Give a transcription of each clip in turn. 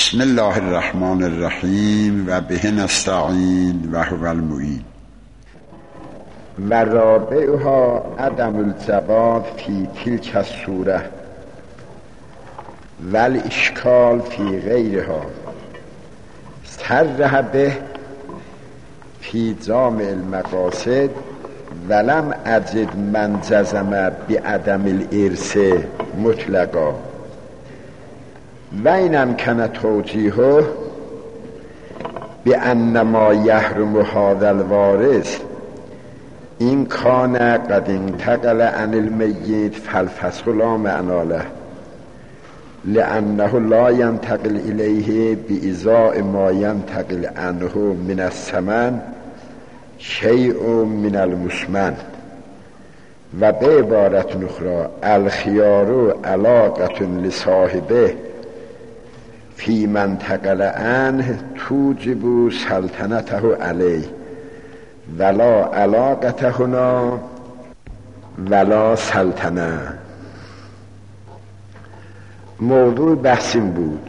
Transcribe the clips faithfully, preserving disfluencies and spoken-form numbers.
بسم الله الرحمن الرحیم و به نستعین و هو المعین. و رابعها عدم الجواب فی تلک الصوره و الاشکال فی غیرها صرح به فی جامع المقاصد ولم اجد من جزم بعدم الارث مطلقا و این امکن توجیهه بأن ما یحرم هذا الوارث این کان قد انتقل عن المیت فالفسخ لا معنی له لأنه لا ينتقل إليه بإزاء ما ينتقل عنه من الثمن شيء من المثمن. و به عبارت اخرى الخيار علاقة لصاحبه فی من انتقل عنه توجب سلطنته علیه ولا علاقته هنا ولا سلطنه. موضوع بحثیم بود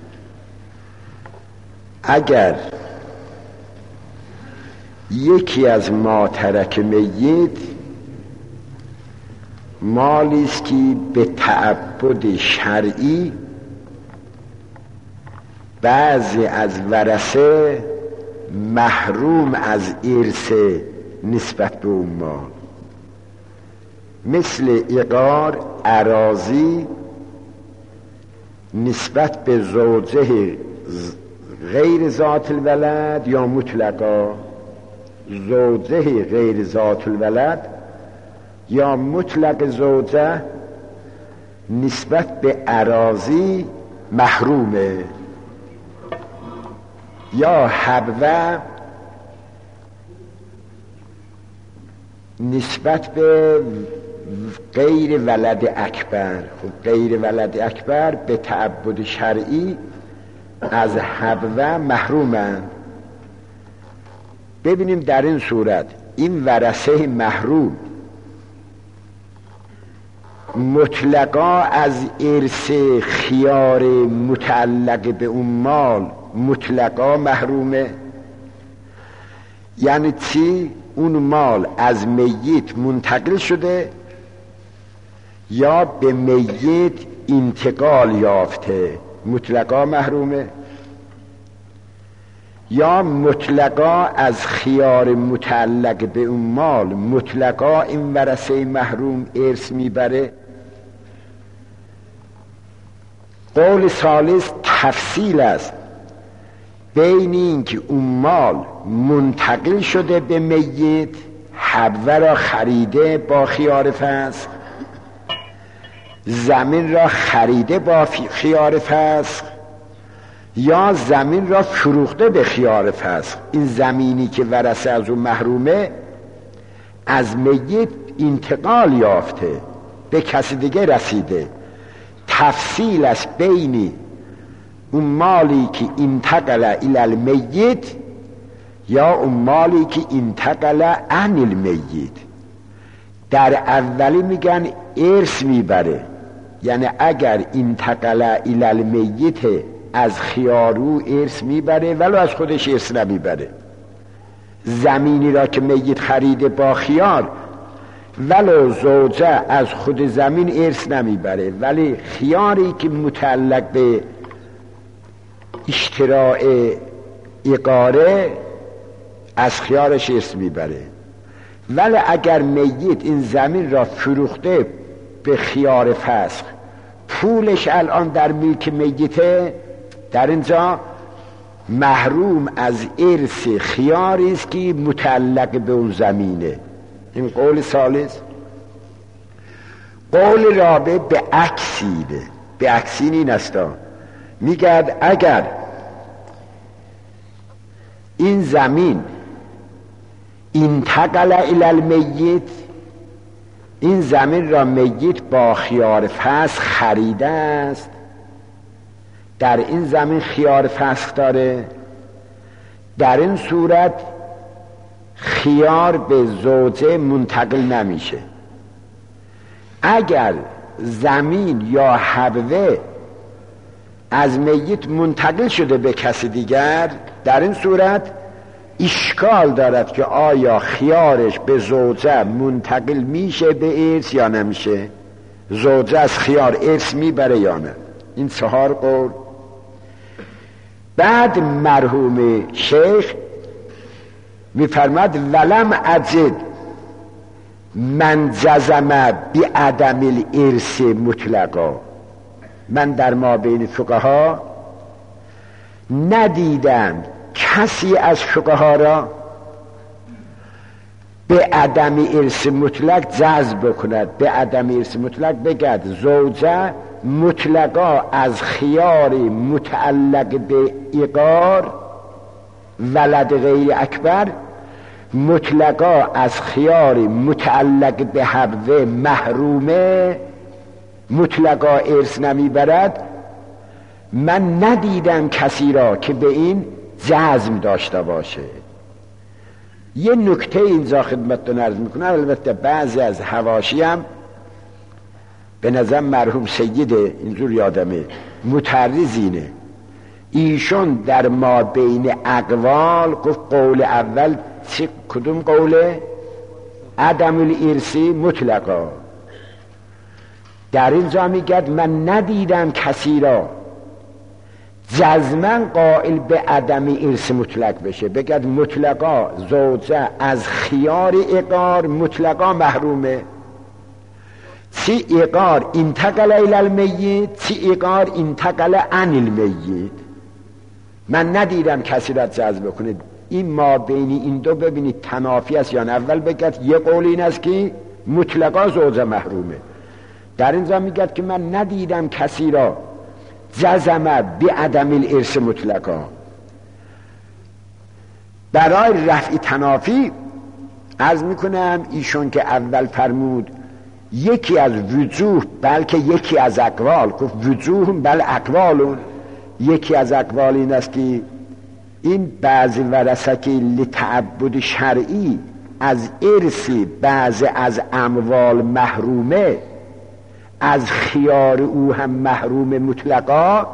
اگر یکی از ما ترک میت مالی است که به تعبد شرعی بعضی از ورثه محروم از ارث نسبت به اون مال، مثل عقار اراضی نسبت به زوجه غیر ذات الولد یا مطلقا، زوجه غیر ذات الولد یا مطلق زوجه نسبت به اراضی محرومه، یا حبوه نسبت به غیر ولد اکبر. خب غیر ولد اکبر به تعبد شرعی از حبوه محرومن. ببینیم در این صورت این ورثه محروم مطلقا از ارث خیار متعلق به اون مال مطلقا محرومه. یعنی چی؟ اون مال از میت منتقل شده یا به میت انتقال یافته، مطلقا محرومه. یا مطلقا از خیار متعلق به اون مال مطلقا این ورثه محروم ارث میبره. قول ثالث تفصیل است بین این که اون مال منتقل شده به میت، حبوه را خریده با خیار فسخ، زمین را خریده با خیار فسخ، یا زمین را فروخته به خیار فسخ. این زمینی که ورثه از اون محرومه از میت انتقال یافته، به کسی دیگه رسیده. تفصیل است بین اون مالی که انتقل الی المیت یا اون مالی که انتقل عن المیت. در اولی میگن ارث میبره، یعنی اگر انتقل الی المیت از خیارو ارث میبره ولو از خودش ارث نمیبره. زمینی را که میت خریده با خیار ولو زوجه از خود زمین ارث نمیبره، ولی خیاری که متعلق به اشتراع اقاره از خیارش ارث میبره. ولی اگر میت این زمین را فروخته به خیار فسخ، پولش الان در ملک میته، در اینجا محروم از ارث خیاری است که متعلق به اون زمینه. این قول ثالث. قول رابع به عکسیده، به عکسین این استا میگد اگر این زمین انتقل الی المیت، این زمین را میت با خیار فسخ خریده است، در این زمین خیار فسخ داره، در این صورت خیار به زوجه منتقل نمیشه. اگر زمین یا حبوه از میت منتقل شده به کسی دیگر، در این صورت اشکال دارد که آیا خیارش به زوجه منتقل میشه به ارث یا نمیشه، زوجه از خیار ارث میبره یا نه. این چهار قول. بعد مرحوم شیخ میفرماد ولم اجد من جزم بی عدم الارث مطلقا، من در ما بین فقها ندیدم کسی از فقها را به عدم ارث مطلق جزم بکند. به عدم ارث مطلق بگد زوجه مطلقا از خیار متعلق به ایقار ولد غیر اکبر، مطلقا از خیار متعلق به حبوه محرومه مطلقا ارث نمیبرد. من ندیدم کسی را که به این جزم داشته باشه. یه نکته اینجا خدمتتون عرض میکنم، البته بعضی از حواشی هم به نظر مرحوم سیده اینجور یادمه متعرض اینه، ایشون در ما بین اقوال گفت قول اول چی کدوم قوله؟ عدم الارثی مطلقا. در اینجا میگد من ندیدم کسی را جزمن قائل به عدم ارث مطلق بشه، بگد مطلقا زوجه از خیار اقار مطلقا محرومه. چی اقار انتقل الی المیت، چی اقار انتقل عن المیت. من ندیدم کسی را جذب کنه. این ما بین این دو ببینید تنافی است یا نه. اول بگد یه قول این است که مطلقا زوجه محرومه، در اینجا میگد که من ندیدم کسی را جزم بی عدم الارث مطلقا. برای رفع تنافی عرض میکنم ایشون که اول فرمود یکی از وجوه، بلکه یکی از اقوال، گفت وجوه بل اقوالون، یکی از اقوال این است که این بعضی ورثه که لتعبد شرعی از ارثی بعضی از اموال محرومه، از خیار او هم محروم مطلقا.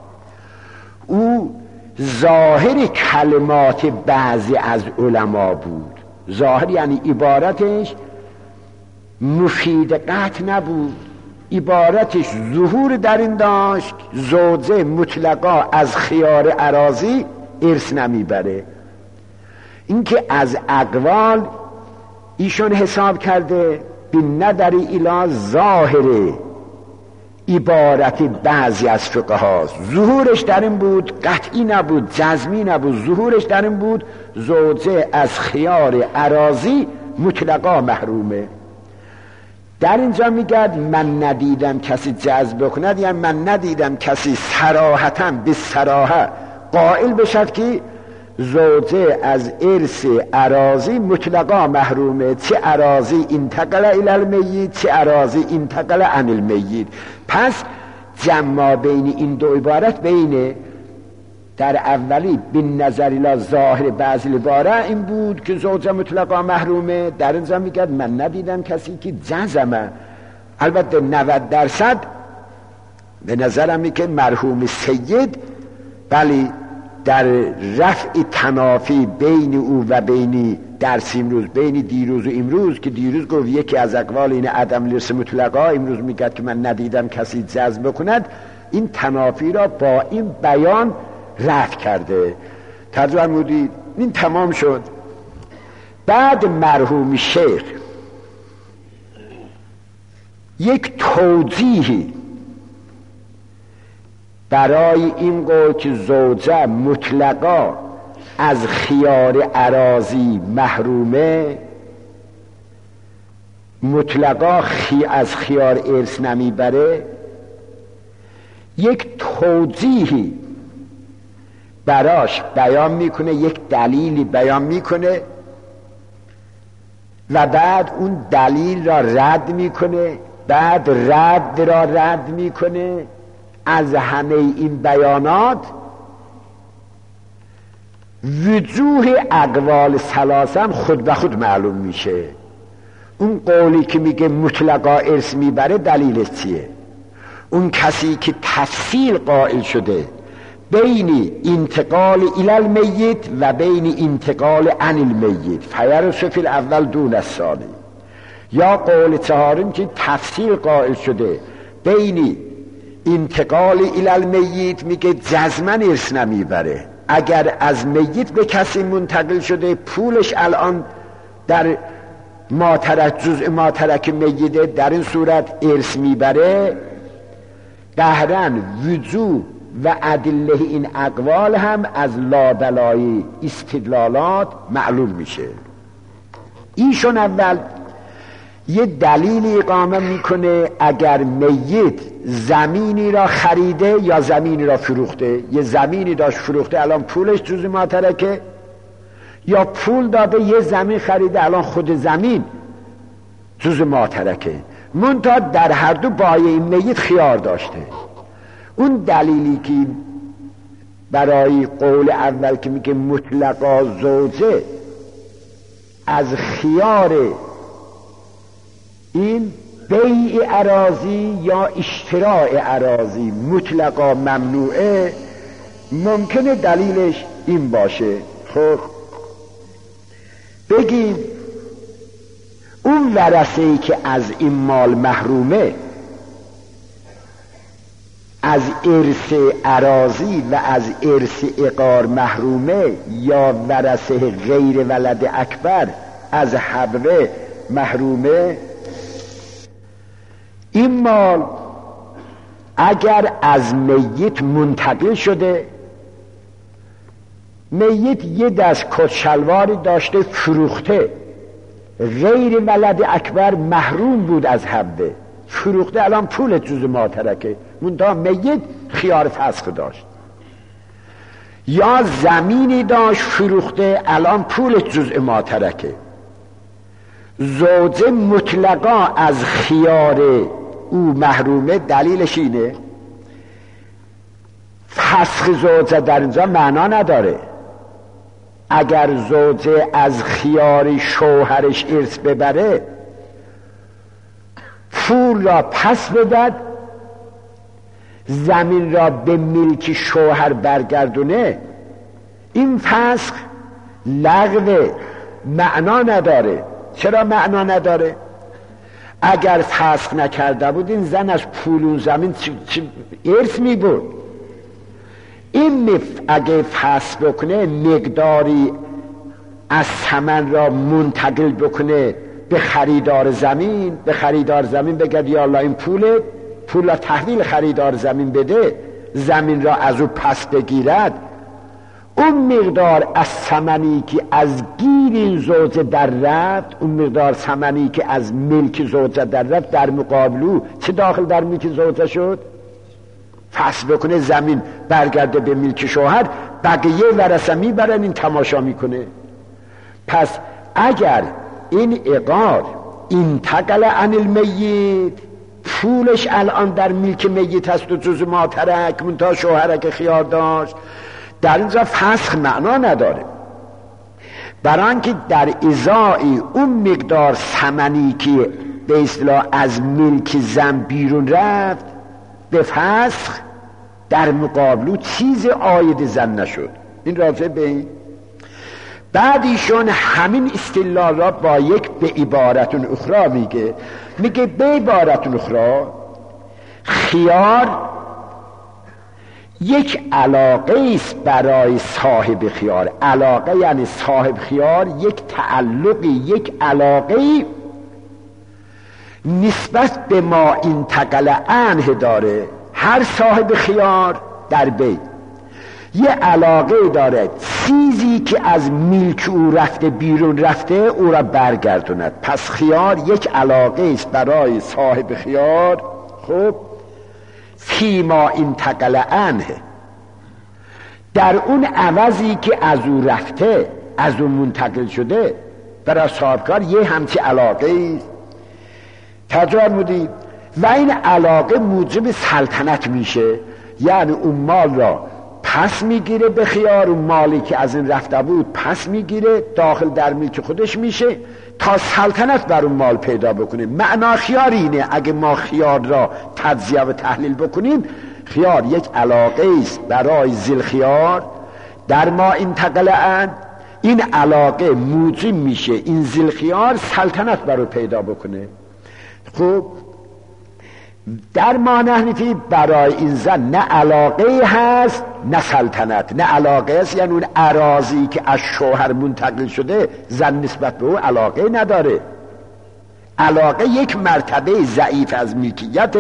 او ظاهر کلمات بعضی از علما بود، ظاهر یعنی عبارتش مفید قطع نبود، عبارتش ظهور در این داشت زوجه مطلقا از خیار اراضی ارث نمیبره. اینکه از اقوال ایشون حساب کرده بین نداری الی ظاهر عبارت بعضی از فقهاست، ظهورش در این بود، قطعی نبود، جزمی نبود، ظهورش در این بود زوجه از خیار اراضی مطلقا محرومه. در اینجا میگد من ندیدم کسی جذب کند، یعنی من ندیدم کسی صراحتاً به صراحه قائل بشد که زوجه از ارث اراضی مطلقا محرومه، چه اراضی انتقل الی المیت چه اراضی انتقل عن المیت. پس جمع بین این دو عبارت بینه در اولی بین نظر الی ظاهر بعض العباره این بود که زوجه مطلقا محرومه، در اینجا میگد من ندیدم کسی که جزمه. البته نود درصد به نظرم می که مرحوم سید بلی در رفع تنافی بین او و بین درس امروز، بین دیروز و امروز، که دیروز گفت یکی از اقوال این عدم الارث مطلقا، امروز میگه که من ندیدم کسی جذب کند، این تنافی را با این بیان رفع کرده. ترجمه مودید این تمام شد. بعد مرحوم شیخ یک توضیحی برای این قول که زوجه مطلقا از خیار اراضی محرومه، مطلقا خی از خیار ارث نمیبره، یک توضیحی براش بیان میکنه، یک دلیلی بیان میکنه و بعد اون دلیل را رد میکنه، بعد رد را رد میکنه. از همه این بیانات وجوه اقوال ثلاثم خود به خود معلوم میشه. اون قولی که میگه مطلقا ارث میبره دلیلش چیه؟ اون کسی که تفصیل قائل شده بین انتقال الی المیت و بین انتقال عن المیت فیرث فی الاول دون الثانی، یا قول چهارم که تفصیل قائل شده بین انتقال الی المیت میگه جزما ارث نمیبره، اگر از میت به کسی منتقل شده پولش الان در ماترک جزء ماترک میته، در این صورت ارث میبره. قهرن وجوب و ادله این اقوال هم از لابلای استدلالات معلوم میشه. ایشون اول یه دلیل اقامه میکنه اگر میت زمینی را خریده یا زمینی را فروخته، یه زمینی داشت فروخته الان پولش جزء ماترکه، یا پول داده یه زمین خریده الان خود زمین جزء ماترکه، منتها در هر دو بایع این میت خیار داشته. اون دلیلی که برای قول اول که میگه مطلقا زوجه از خیار این بیع اراضی یا اشتراع اراضی مطلقا ممنوعه، ممکنه دلیلش این باشه. خب بگیم اون ورثه‌ای که از این مال محرومه، از ارث اراضی و از ارث عقار محرومه، یا ورثه غیر ولد اکبر از حبوه محرومه، این مال اگر از میت منتقل شده، میت یه دست کت شلواری داشته فروخته، غیر ولد اکبر محروم بود از حبوه، فروخته الان پول جزء ماترکه، منتها میت خیار فسخ داشت، یا زمینی داشت فروخته الان پول جزء ماترکه، زوجه مطلقا از خیار او محرومه. دلیلش اینه فسخ زوجه در اینجا معنا نداره. اگر زوجه از خیار شوهرش ارث ببره، پول را پس بدد، زمین را به ملک شوهر برگردونه، این فسخ لغو معنا نداره. چرا معنا نداره؟ اگر فسخ نکرده بود این زن از پول اون زمین ارث می بود. این مف... اگه فسخ بکنه مقداری از ثمن را منتقل بکنه به خریدار زمین، به خریدار زمین بگه یا الله این پوله، پول را تحویل خریدار زمین بده، زمین را از او پس بگیرد، اون مقدار از ثمنی که از گیر این زوجه در رفت، اون مقدار ثمنی که از ملک زوجه در رفت، در مقابلو چه داخل در ملک زوجه شد؟ فسخ بکنه زمین برگرده به ملک شوهر، بقیه ورثه میبرن، این تماشا میکنه. پس اگر این عقار انتقل عن المیت، پولش الان در ملک میت هست و جزء ماترک، منتها شوهرک خیار داشت، در اینجا فسخ معنا نداره، برای آنکه در ازای اون مقدار ثمنی که به اصطلاح از ملک زن بیرون رفت به فسخ، در مقابلو چیز عاید زن نشد. این راجع به این. بعد ایشون همین استدلال را با یک به عبارت اخرى میگه، میگه به عبارت اخرى خیار یک علاقه است برای صاحب خیار. علاقه یعنی صاحب خیار یک تعلقی، یک علاقه نسبت به ما انتقل عنه داره. هر صاحب خیار در بیت یه علاقه داره، چیزی که از ملک او رفته بیرون رفته او را برگردوند. پس خیار یک علاقه است برای صاحب خیار، خب فیما انتقل عنه، در اون عوضی که از او رفته، از اون منتقل شده، برای صاحب کار یه همچی علاقه است. تجارمودی و این علاقه موجب سلطنت میشه، یعنی اون مال را پس میگیره به خیار، و مالی که از این رفته بود پس میگیره داخل در ملک خودش میشه تا سلطنت بر اون مال پیدا بکنه. معنا خیار اینه. اگه ما خیار را تجزیه و تحلیل بکنیم، خیار یک علاقه است برای ذی خیار در ما انتقل ان، این علاقه موجب میشه این ذی خیار سلطنت برای پیدا بکنه. خب در ما نحنفی برای این زن نه علاقه هست نه سلطنت. نه علاقه هست یعنی اون اراضی که از شوهر منتقل شده زن نسبت به او علاقه نداره. علاقه یک مرتبه ضعیف از ملکیت،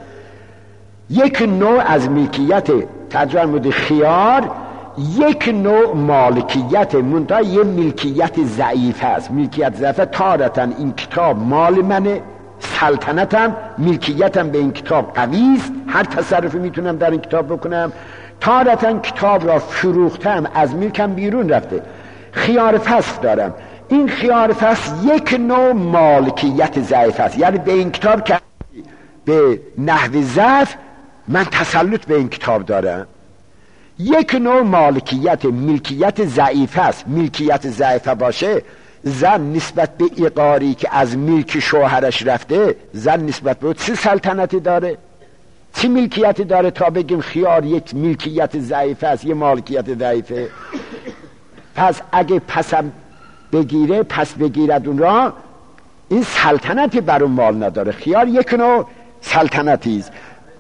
یک نوع از ملکیت. ترجمه خیار یک نوع مالکیت، منتها یه ملکیت ضعیف هست. ملکیت ضعیف تارتا این کتاب مال منه، سلطنتم ملکیتم به این کتاب قویست، هر تصرفی میتونم در این کتاب بکنم. تارتا کتاب را فروختم، از ملکم بیرون رفته، خیار فسخ دارم. این خیار فسخ یک نوع مالکیت ضعیف است، یعنی به این کتاب که به نحو ضعف من تسلط به این کتاب دارم. یک نوع مالکیت، ملکیت ضعیف است. ملکیت ضعیف باشه، زن نسبت به ایقاری که از ملک شوهرش رفته، زن نسبت به چه سلطنتی داره، چه ملکیتی داره تا بگیم خیار یک ملکیت ضعیف است، یه مالکیت ضعیفه. پس اگه پسم بگیره، پس بگیرد اون را، این سلطنتی بر اون مال نداره. خیار یک نوع سلطنتی است.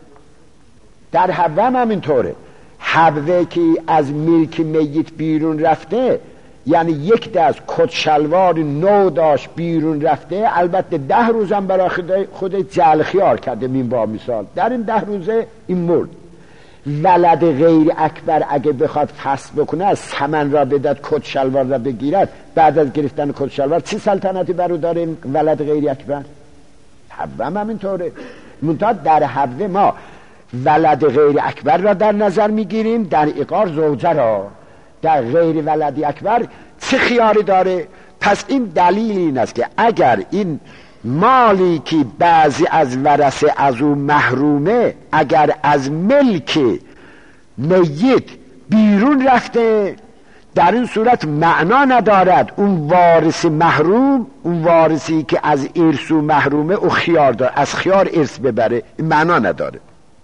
در حوه هم همینطوره. حوه که از ملک میت بیرون رفته، یعنی یک دست کت شلوار نو داشت بیرون رفته، البته ده روزم برای خود جعل خیار کرده. من با مثال در این ده روزه این مرد. ولد غیر اکبر اگه بخواد فسخ بکنه، از ثمن را بدد کت شلوار را بگیرد، بعد از گرفتن کت شلوار چه سلطنتی برو داره این ولد غیر اکبر؟ حوه هم همینطوره. منتها در حوه ما ولد غیر اکبر را در نظر میگیریم، در ایقار زوجه را. در غیر ولد اکبر چه خیاری داره؟ پس این دلیل این است که اگر این مالی که بعضی از ورثه از او محرومه، اگر از ملک میت بیرون رفته، در این صورت معنا ندارد اون وارث محروم، اون وارثی که از ارث و محرومه، او خیار داره از خیار ارث ببره، این معنا نداره.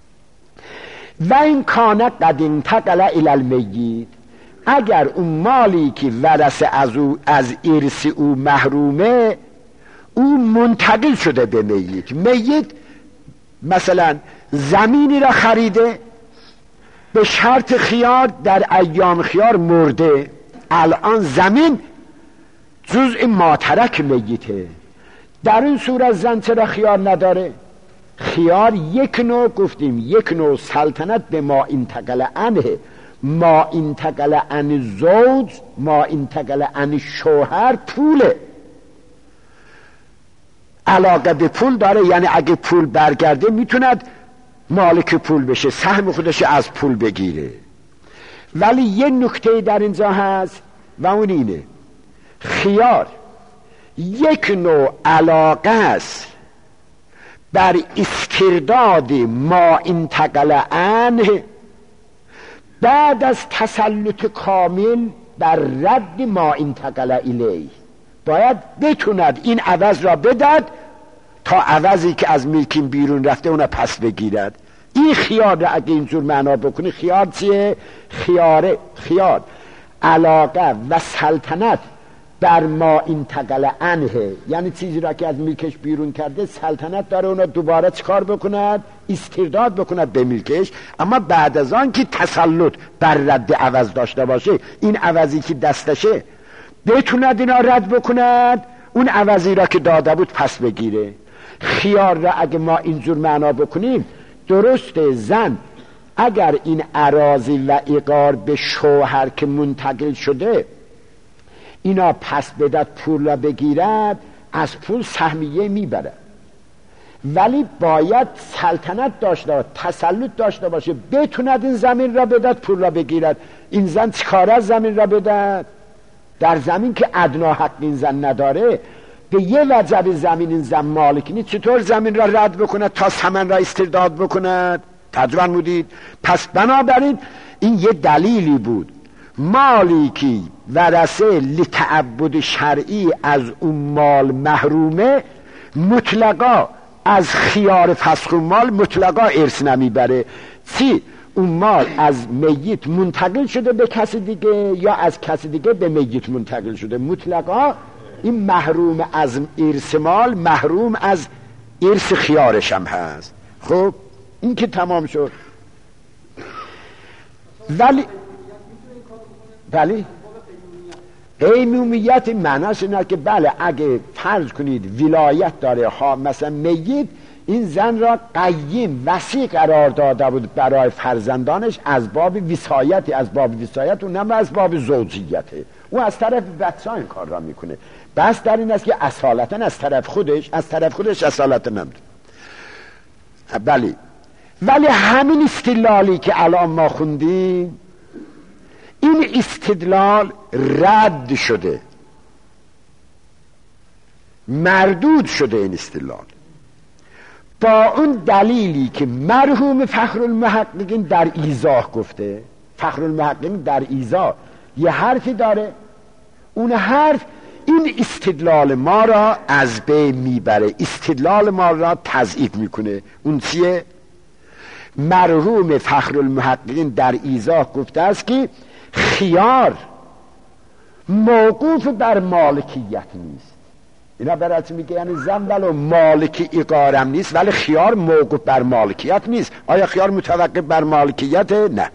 و این کانه قد انتقل الی المیت، اگر اون مالی که ورثه از او از ارث او محرومه، او منتقل شده به میت. میت مثلا زمینی را خریده به شرط خیار، در ایام خیار مرده، الان زمین جزء ماترک میته. در این صورت زن چرا خیار نداره؟ خیار یک نوع گفتیم، یک نوع سلطنت به ما انتقل عنه، ما انتقل عن زوج، ما انتقل عن شوهر پوله، علاقه به پول داره. یعنی اگه پول برگرده میتوند مالک پول بشه، سهم خودش از پول بگیره. ولی یه نکته در اینجا هست و اون اینه، خیار یک نوع علاقه است بر استرداد ما انتقل عنه بعد از تسلط کامل بر رد ما انتقل الیه. باید بتوند این عوض را بدد تا عوضی که از ملکین بیرون رفته اونا پس بگیرد. این خیار را اگه اینجور معنا بکنی، خیار چیه؟ خیاره خیار علاقه و سلطنت بر ما انتقل عنه، یعنی چیزی را که از ملکش بیرون کرده سلطنت داره اونا دوباره چکار بکند؟ استرداد بکند به ملکش. اما بعد از آن که تسلط بر رد عوض داشته باشه، این عوضی که دستشه بتوند اینا رد بکند، اون عوضی را که داده بود پس بگیره. خیار را اگه ما اینجور معنا بکنیم، درسته زن اگر این اراضی و ایقار به شوهر که منتقل شده اینا پس بدد پول را بگیرد، از پول سهمیه میبرد، ولی باید سلطنت داشته باشه، تسلط داشته باشه، بتوند این زمین را بدد پول را بگیرد. این زن چیکار از زمین را بدد؟ در زمین که ادنا حق این زن نداره، به یه وجب زمین این زن مالک نیست، چطور زمین را رد بکند تا ثمن را استرداد بکند؟ ترجمه مودید؟ پس بنابراین این یه دلیلی بود. مالی که ورثه لتعبد شرعی از اون مال محرومه، مطلقا از خیار فسخ مال مطلقا ارث نمیبره. چی؟ اون مال از میت منتقل شده به کسی دیگه یا از کسی دیگه به میت منتقل شده، مطلقا این محروم از ارث مال، محروم از ارث خیارش هم هست. خب این که تمام شد. ولی بله قیمومیت معناش اینه که بله اگه فرض کنید ولایت داره ها، مثلا میت این زن را قیم وصی قرار داده بود برای فرزندانش از باب وصایت، از باب وصایت و نه از باب زوجیته، او از طرف بچه این کار را میکنه. بس در این است که اصالتا از طرف خودش از طرف خودش اصالتا نمیده. بله ولی همین استدلالی که الان ما خوندیم، این استدلال رد شده، مردود شده این استدلال با اون دلیلی که مرحوم فخرالمحققین در ایضاح گفته. فخرالمحققین در ایضاح یه حرفی داره، اون حرف این استدلال ما را از بین میبره، استدلال ما را تضعیف میکنه. اون چیه؟ مرحوم فخرالمحققین در ایضاح گفته است که خیار موقوف بر مالکیت نیست. اینا برات میگه یعنی زن ولو مالک اقارم نیست ولی خیار موقوف بر مالکیت نیست. آیا خیار متوقف بر مالکیت؟ نه.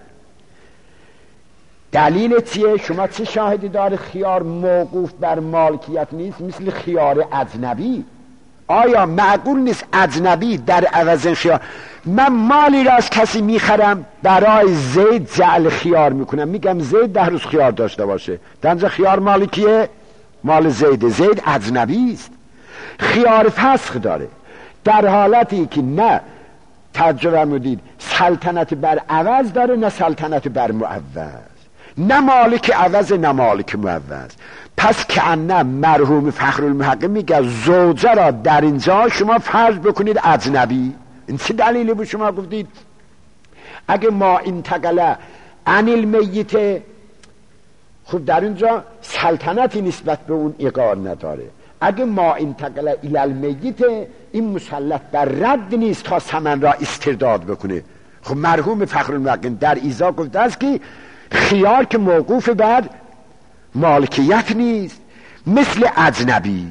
دلیل چیه؟ شما چه شاهدی داره خیار موقوف بر مالکیت نیست؟ مثل خیار اجنبی. آیا معقول نیست اجنبی در عوض خیار، من مالی را از کسی میخرم برای زید جعل خیار میکنم، میگم زید ده روز خیار داشته باشه، دنجا خیار مال کیه؟ مال زید. زید اجنبی است، خیار فسخ داره. در حالتی که نه تجربه مدید سلطنت بر عوض داره نه سلطنت بر معوض، نه مالک عوض نه مالک معوض. پس که نه مرحوم فخرالمحقق میگه زوجه را در اینجا شما فرض بکنید اجنبی. این چه دلیلی بود شما گفتید اگه ما انتقله عن المیت، خب در اینجا سلطنتی نسبت به اون اقار نداره. اگه ما انتقله الی المیت، این مسلط بر رد نیست تا ثمن را استرداد بکنه. خب مرحوم فخرالمحقق در ایضاح گفته است که خیار که موقوف بر مالکیت نیست، مثل اجنبی.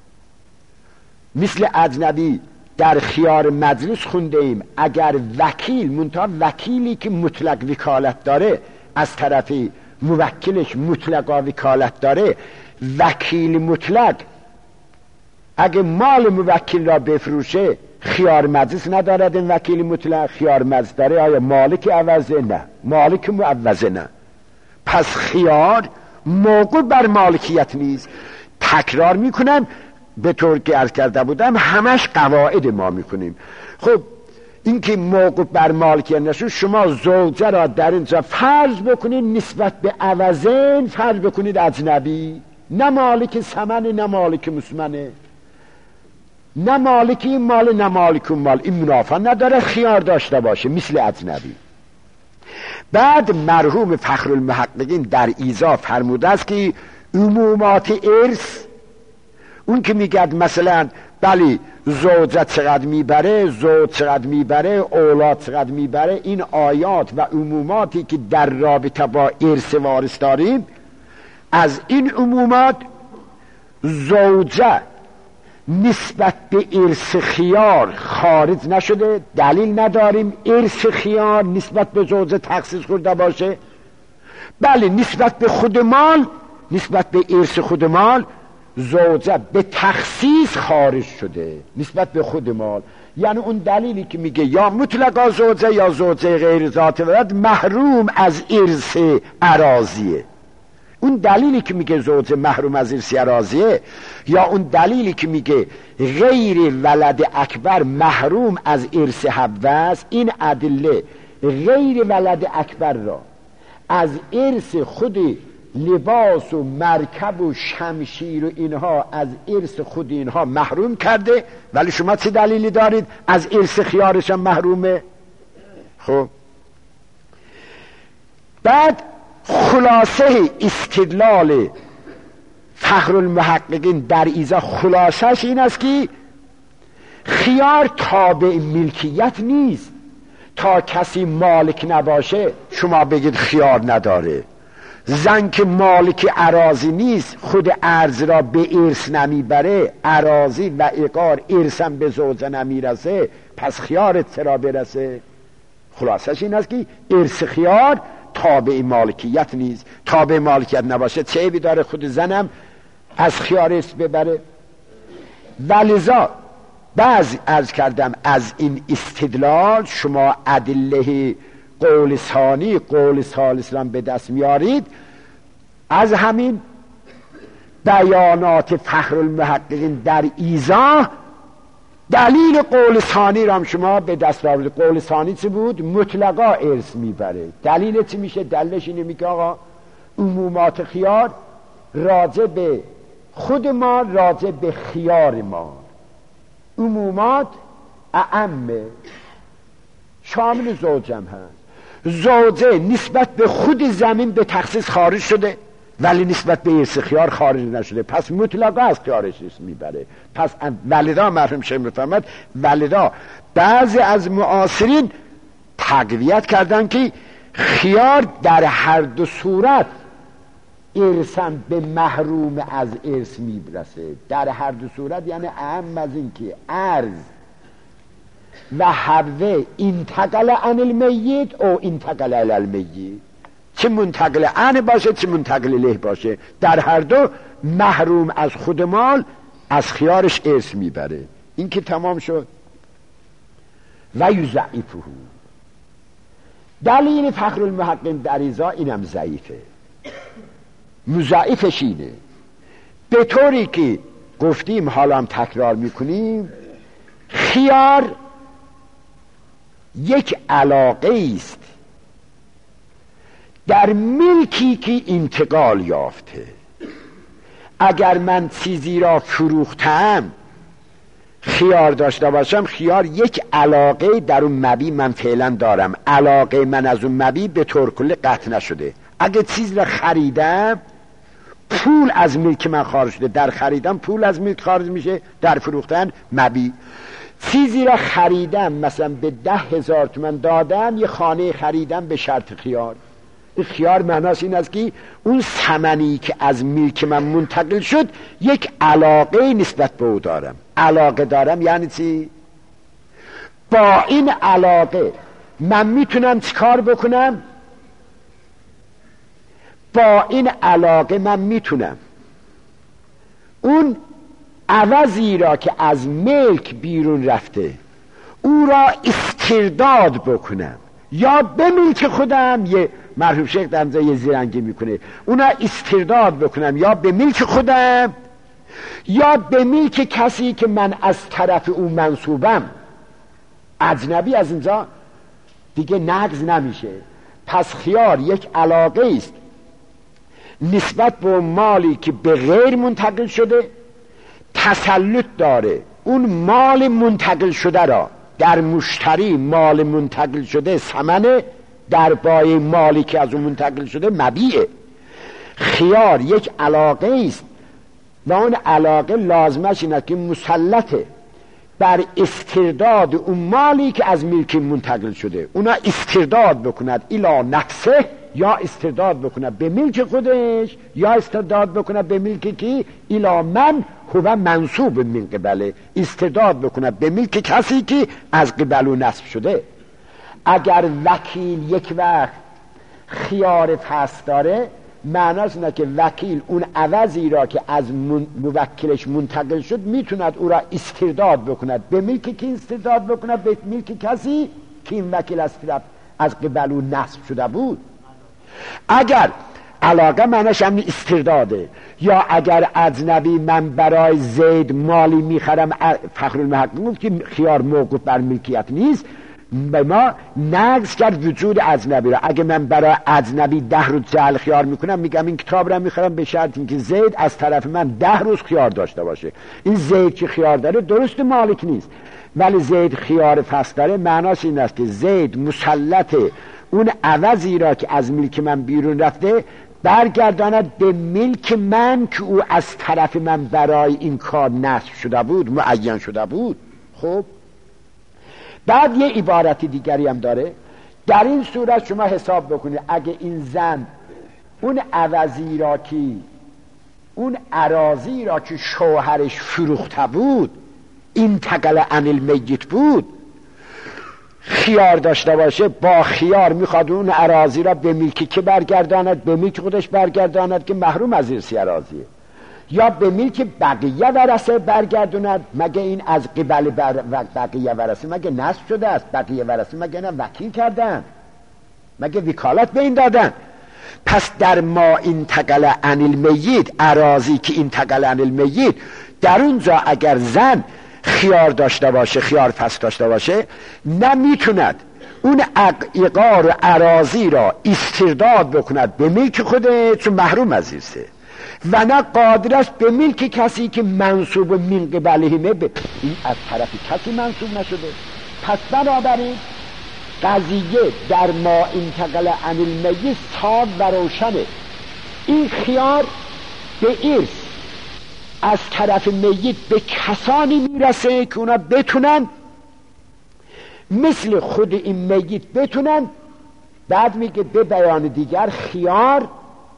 مثل اجنبی در خیار مجلس خونده ایم اگر وکیل، منتها وکیلی که مطلق وکالت داره از طرف موکلش مطلقا وکالت داره، وکیل مطلق اگه مال موکل را بفروشه خیار مجلس ندارد. این وکیل مطلق خیار مجلس داره، آیا مالک عوضه؟ نه. مالک معوضه؟ نه. پس خیار موقوف بر مالکیت نیست. تکرار میکنم به طور که عرض کرده بودم همش قواعد ما میکنیم. خب این که موقوف بر مالکیت نشد، شما زوجه را در اینجا فرض بکنید نسبت به عوضین فرض بکنید اجنبی، نه مالک ثمن نه مالک مسمنه، نه مالک این مال نه مالک اون مال. این منافع نداره خیار داشته باشه مثل اجنبی. بعد مرحوم فخرالمحققین در ایضاح فرموده است که عمومات ارث، اون که میگد مثلا بلی زوجه چقدر میبره، زوج چقدر میبره، اولاد چقدر میبره، این آیات و عموماتی که در رابطه با ارث وارث داریم، از این عمومات زوجه نسبت به ارث خیار خارج نشده. دلیل نداریم ارث خیار نسبت به زوجه تخصیص کرده باشه. بله نسبت به خود مال، نسبت به ارث خود مال زوجه به تخصیص خارج شده نسبت به خود مال. یعنی اون دلیلی که میگه یا مطلقا زوجه یا زوجه غیر ذات ولد محروم از ارث اراضیه، اون دلیلی که میگه زوجه محروم از ارث اراضیه، یا اون دلیلی که میگه غیر ولد اکبر محروم از ارث حبوس، این ادله غیر ولد اکبر را از ارث خود لباس و مرکب و شمشیر و اینها از ارث خود اینها محروم کرده، ولی شما چه دلیلی دارید از ارث خیارش هم محرومه؟ خب بعد خلاصه استدلال فخرالمحققین در ایذا خلاصش این است که خیار تابع ملکیت نیست. تا کسی مالک نباشه شما بگید خیار نداره. زن که مالک اراضی نیست، خود ارض را به ارث نمیبره، اراضی و عقار ارثم به زوجه نمیرسه، پس خیارت چرا برسه؟ خلاصش این است که ارث خیار تابع مالکیت نیست. تابع مالکیت نباشه چه عیبی داره خود زنم از خیار ارث ببره؟ ولذا بعض عرض کردم از این استدلال شما ادله قول ثانی قول ثالث را به دست میارید. از همین بیانات فخرالمحققین در ایضاح دلیل قول ثانی را هم شما به دست آورید. قول ثانی چی بود؟ مطلقا ارث میبره. دلیل چی میشه؟ دلیلش اینه میگه آقا عمومات خیار راجع به خود ما، راجع به خیار ما، عمومات اعمه، شامل زوجم هست. زوجه نسبت به خود زمین به تخصیص خارج شده ولی نسبت به ارث خیار خارج نشده، پس مطلقا از خیارش ارث میبره. پس ولدا مرحوم شیخ میفرماد ولدا بعضی از معاصرین تقویت کردن که خیار در هر دو صورت ارثم به محروم از ارث میرسه. در هر دو صورت یعنی اهم از این که ارض و حوه انتقل عن المیت او انتقل علی المیت، چه منتقل عن باشه چه منتقل له باشه، در هر دو محروم از خود مال از خیارش ارث میبره. این که تمام شد. و یضعفه، دلیل فخرالمحققین در ایضاح اینم ضعیفه. مضاعفش اینه به طوری که گفتیم حالا هم تکرار میکنیم، خیار یک علاقه است در ملکی که انتقال یافته. اگر من چیزی را فروختم خیار داشته باشم، خیار یک علاقه در اون مبی من فعلا دارم، علاقه من از اون مبی به طور کلی قطع نشده. اگه چیز را خریدم پول از ملک من خارج شده، در خریدم پول از ملک خارج میشه، در فروختن مبی. چیزی را خریدم مثلا به ده هزار تومن دادم، یه خانه خریدم به شرط خیار. این خیار معناش این است که اون ثمنی که از ملک من منتقل شد یک علاقه نسبت به او دارم. علاقه دارم یعنی چی؟ با این علاقه من میتونم چیکار بکنم؟ با این علاقه من میتونم اون عوضی را که از ملک بیرون رفته او را استرداد بکنم، یا به ملک خودم، یه مرحوم شیخ در یه زیرنگی میکنه، اونا استرداد بکنم یا به ملک خودم یا به ملک کسی که من از طرف او منصوبم. اجنبی از اینجا دیگه نقض نمیشه. پس خیار یک علاقه است نسبت به مالی که به غیر منتقل شده، تسلط داره اون مال منتقل شده را در مشتری، مال منتقل شده ثمن در بای مالی که از اون منتقل شده مبیعه. خیار یک علاقه است و اون علاقه لازمش اینه که مسلطه بر استرداد اون مالی که از ملک منتقل شده، اونا استرداد بکند الی نفسه، یا استرداد بکند به ملک خودش، یا استرداد بکند به ملکی که الی من هو منصوب من قبله، استرداد بکند به ملک کسی که از قبل او نصب شده. اگر وکیل یک وقت خیار فسخ داره، معناش اینه که وکیل اون عوضی را که از موکلش منتقل شد میتوند او را استرداد بکند به ملکی که استرداد بکند به ملک کسی که این وکیل از طرف از قبل او نصب شده بود. اگر علاقه معناش همین استرداده، یا اگر اجنبی من برای زید مالی میخرم، فخرالمحققین گفت که خیار موقوف بر ملکیت نیست، به ما نقض کرد وجود اجنبی را. اگه من برای اجنبی ده روز جعل خیار میکنم، میگم این کتاب را میخرم به شرط اینکه زید از طرف من ده روز خیار داشته باشه. این زید که خیار داره درست مالک نیست، ولی زید خیار فسخ داره، معناش این است که زید مسلط اون عوضی را که از ملک من بیرون رفته برگرداند به ملک من که او از طرف من برای این کار نصب شده بود، معین شده بود. خب بعد یه عبارت دیگری هم داره. در این صورت شما حساب بکنید اگه این زن اون عوضی را که اون اراضی را که شوهرش فروخته بود، این تقل عن المیت بود، خیار داشته باشه، با خیار میخواد اون اراضی را به ملکی که برگرداند، به ملک خودش برگرداند که محروم از ارث اراضیه، یا به ملک بقیه ورثه برگرداند. مگه این از قبل بقیه ورثه مگه نصب شده است؟ بقیه ورثه مگه نه وکیل کردن؟ مگه وکالت به این دادن؟ پس در ما این تقل عن المیت، اراضی که این تقل عن المیت، در اونجا اگر زن خیار داشته باشه، خیار فسخ داشته باشه، نمیتوند اون اقار و اراضی را استرداد بکند به ملک خوده، چون محروم از ارثه، و نه قادر است به ملک کسی که منصوب من قبلهمه، به این از طرف کسی منصوب نشده. پس بنابراین قضیه در ما این تقل عن المیت ساد و روشنه. این خیار به ارث از طرف میت به کسانی میرسه که اونا بتونن مثل خود این میت بتونن. بعد میگه به بیان دیگر خیار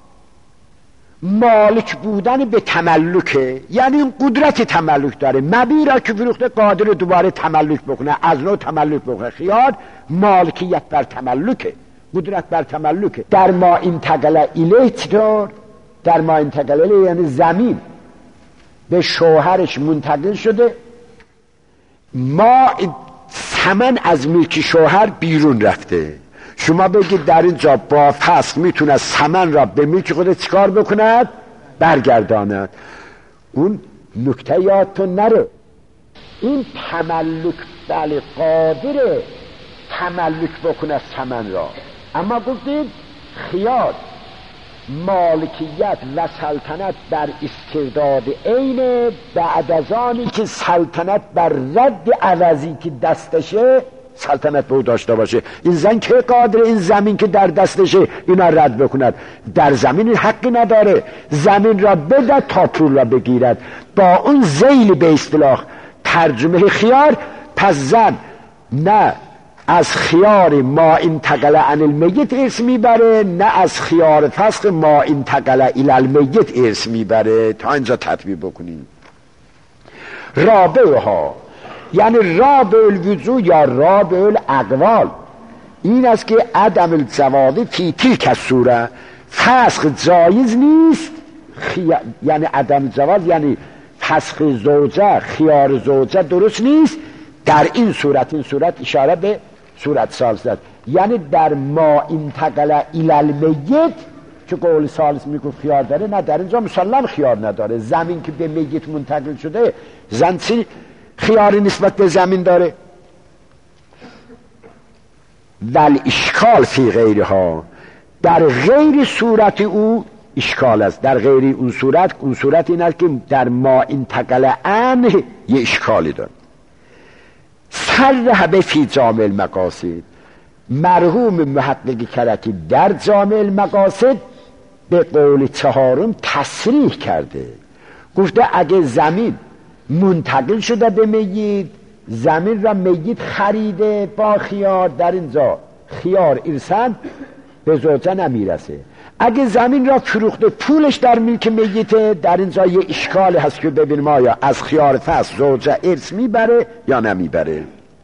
مالک بودن به تملکه، یعنی این قدرت تملک داره. مبی را که فروخته قادر دوباره تملک بکنه، از نوع تملک بکنه. خیار مالکیت بر تملکه، قدرت بر تملکه. در ما این تقل الیه چطور؟ در ما این تقل الیه یعنی زمین به شوهرش منتقل شده، ما ثمن از ملک شوهر بیرون رفته. شما بگید در اینجا با فسخ میتونه ثمن را به ملک خود چیکار بکند؟ برگرداند. اون نکته یادتون نره، این تملک بله قادره تملک بکنه ثمن را، اما گفتید خیار مالکیت و سلطنت بر استرداد عین بعد از آنی که سلطنت بر رد عوضی که دستشه سلطنت به او داشته باشه. این زن که قادر این زمین که در دستشه اینا رد بکند؟ در زمین حقی نداره، زمین را بده تا پول را بگیرد. با اون ذیل به اصطلاح ترجمه خیار، پس زن نه از خیار ما این تقل عن المیت ارث میبره، نه از خیار فسخ ما این تقل الی المیت ارث میبره. تا اینجا تطبیق بکنیم. رابعها یعنی رابع الوضوع یا رابع الاقوال این است که عدم الجواز فی تلک الصوره، فسخ جایز نیست. خی... یعنی عدم الجواز یعنی فسخ زوجه، خیار زوجه درست نیست در این صورت. این صورت اشاره به صورت ثالث است، یعنی در ما این تقل الی المیت که قول ثالث میگه خیار داره، نه در اینجا مسلم خیار نداره. زمین که به میت منتقل شده، زن چی خیاری نسبت به زمین داره؟ ول اشکال فی غیرها، در غیر صورت او اشکال است. در غیر اون صورت، اون صورت این است که در ما این تقل عن یه اشکالی داره. صرح به فی جامع المقاصد، مرحوم محقق کرکی در جامع المقاصد به قول چهارم تصریح کرده، گفته اگه زمین منتقل شده به میت، زمین را میت خریده با خیار، در اینجا خیار ارثاً به زوجه نمیرسه. اگه زمین را فروخته پولش در ملک میته، در اینجا یه اشکال هست که ببینیم آیا از خیار فسخ زوجه ارث میبره یا نمیبره.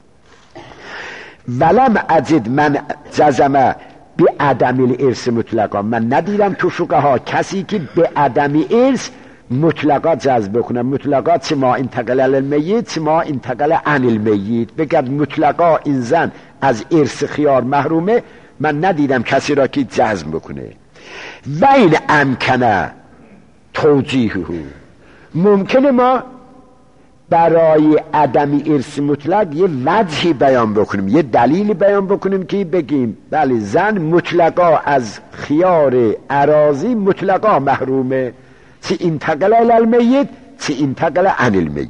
ولم اجد من جزم به عدم الارث مطلقا، من ندیدم تو فقها کسی که به عدم ارث مطلقات جذب بکنه. مطلقات چه ما انتقل المیت چه ما انتقل عن المیت، بگرد مطلقا این زن از ارث خیار محرومه، من ندیدم کسی را که جذب بکنه. و این امکنه توجیهه، ممکنه ما برای عدم ارث مطلق یه وجهی بیان بکنیم، یه دلیلی بیان بکنیم که بگیم بله زن مطلقا از خیار اراضی مطلقا محرومه، چه انتقل الی المیت چه انتقل عن المیت.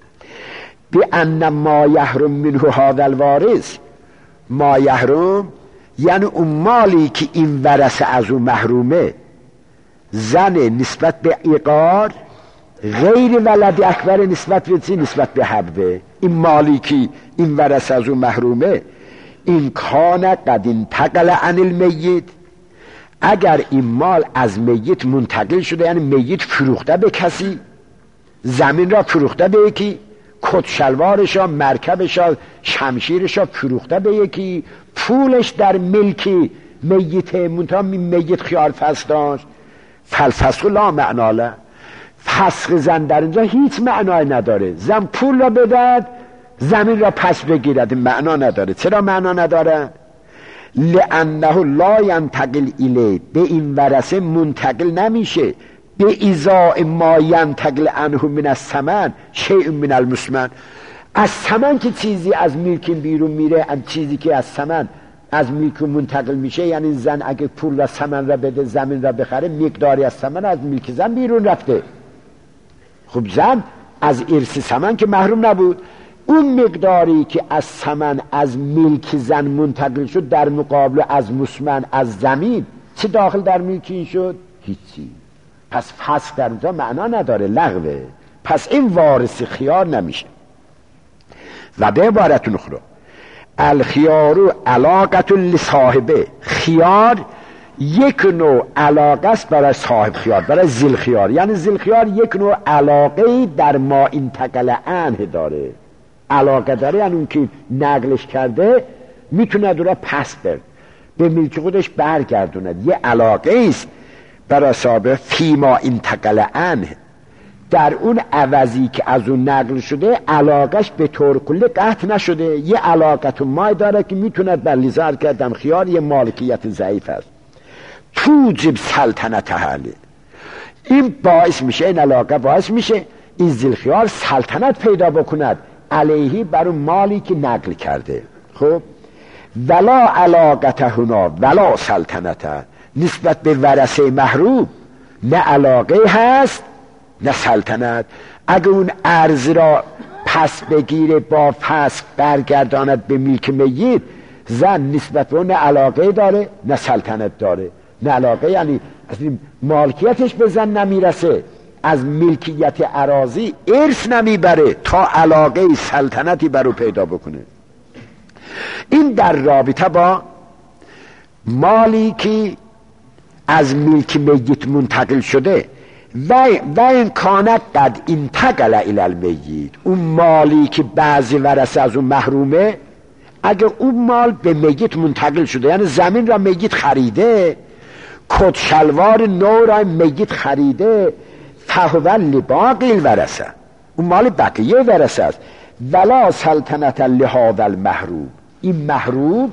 بی ان ما یحرم منه هذا الوارث، ما یحرم یعنی اون مالی که این ورثه از اون محرومه، زن نسبت به ایقار غیر ولد اکبر نسبت به چی؟ نسبت به حبه. این مالی که این ورثه از اون محرومه، این کان قد انتقل عن المیت، اگر این مال از میت منتقل شده، یعنی میت فروخته به کسی، زمین را فروخته به یکی، کت شلوارش ها، مرکبش ها، شمشیرش ها فروخته به یکی، پولش در ملکی میت منتها میت خیار فسق داشت، فالفسق لا معنا له، فسق زن در اینجا هیچ معنای نداره. زن پول را بدهد، زمین را پس بگیرد، معنا نداره. چرا معنا نداره؟ لانه لا ینتقل الیه، به این ورثه منتقل نمیشه به ازاء ما ینتقل عنه من الثمن شیء من المسمن. از ثمن که چیزی از ملک بیرون میره، از چیزی که از ثمن از ملک منتقل میشه، یعنی زن اگه پول و ثمن را بده، زمین را بخره، مقداری از ثمن از ملک زن بیرون رفته. خب زن از ارث ثمن که محروم نبود، اون مقداری که از ثمن از ملک زن منتقل شد در مقابل از مسمن از زمین، چه داخل در ملک این شد؟ هیچی. پس فسق در اونجا معنا نداره، لغوه. پس این وارث خیار نمیشه. و به عبارت اخرى الخیار علاقت لصاحبه، خیار یک نوع علاقه است برای صاحب خیار، برای ذیل خیار. یعنی ذیل خیار یک نوع علاقه در ما انتقل عنه داره، علاقه داره، یعنی اون که نقلش کرده میتونه دو را پس برد، به ملک خودش برگردوند. یه علاقه است برای صاحب فیما انتقل عنه، در اون عوضی که از اون نقل شده علاقش به طور کلی قطع نشده، یه علاقت مای داره که میتونه بر لیزار کردم خیار یه مالکیت ضعیف است، توجب سلطنت اهله. این باعث میشه، این علاقه باعث میشه این ذیل خیار سلطنت پیدا بکند علیهی بر اون مالی که نقل کرده. خب ولا علاقت هنا ولا سلطنت، نسبت به ورثه محروم نه علاقه هست نه سلطنت. اگه اون ارز را پس بگیره با فسق برگرداند به ملک میت، زن نسبت به اون نه علاقه داره نه سلطنت داره. نه علاقه یعنی اصلا مالکیتش به زن نمیرسه، از ملکیت اراضی ارث نمیبره تا علاقه سلطنتی برو پیدا بکنه. این در رابطه با مالی که از ملک میت منتقل شده. و و این کانت قد انتقل الی المیت، اون مالی که بعضی ورثه از اون محرومه، اگه اون مال به میت منتقل شده، یعنی زمین را میت خریده، کت شلوار نو را میت خریده، فهو لباقی الورثه، اون مال بقیه ورثه است. ولا سلطنت لهذا المحروم، این محروم